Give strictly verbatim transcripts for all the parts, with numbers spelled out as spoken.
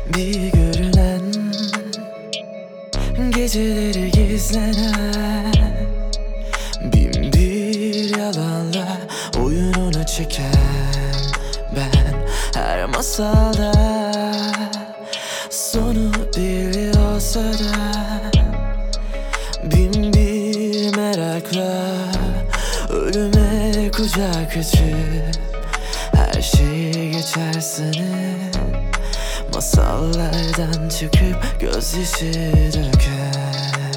Bir görünen, geceleri gizlenen, bin bir yalanla oyununu çeken ben. Her masalda sonu bir olsa da bin bir merakla ölüme kucak açıp her şeyi geçer sanıp masallardan çıkıp gözyaşı döker.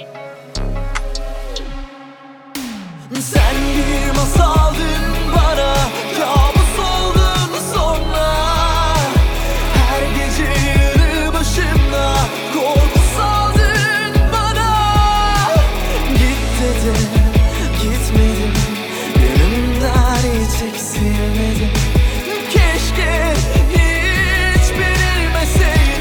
Sen bir masaldın bana, kabus oldun sonra. Her gece yanı başımda korku saldın bana. Git dedim, gitmedim, yanımdan hiç eksilmedim. Keşke hiç bilmeseydin.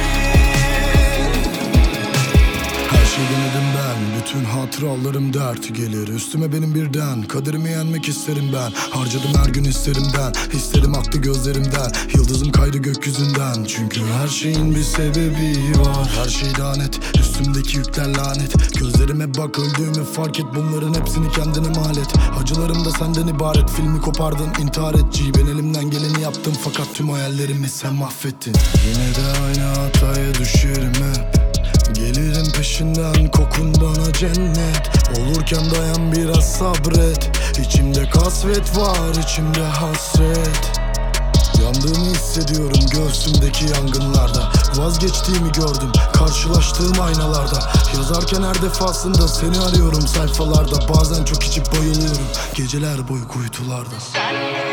Her şey denedim ben, bütün hatıralarım dert gelir üstüme benim birden. Kaderimi yenmek isterim ben, harcadım her gün hislerimden. Hislerim aktı gözlerimden, yıldızım kaydı gökyüzünden. Çünkü her şeyin bir sebebi var, her şey lanet, üstümdeki yükler lanet. Gözlerime bak, öldüğümü fark et, bunların hepsini kendine mal et. Acılarım da senden ibaret, filmi kopardın intihar etçi. Ben elimden geleni yaptım fakat tüm hayallerimi sen mahvettin. Yine de aynı hataya düşerim hep, gelirim peşinden, kokun bana cennet. Olurken dayan biraz sabret, İçimde kasvet var, içimde hasret. Yandığımı hissediyorum göğsümdeki yangınlarda. Vazgeçtiğimi gördüm karşılaştığım aynalarda. Yazarken her defasında seni arıyorum sayfalarda. Bazen çok içip bayılıyorum geceler boyu kuytularda. Sen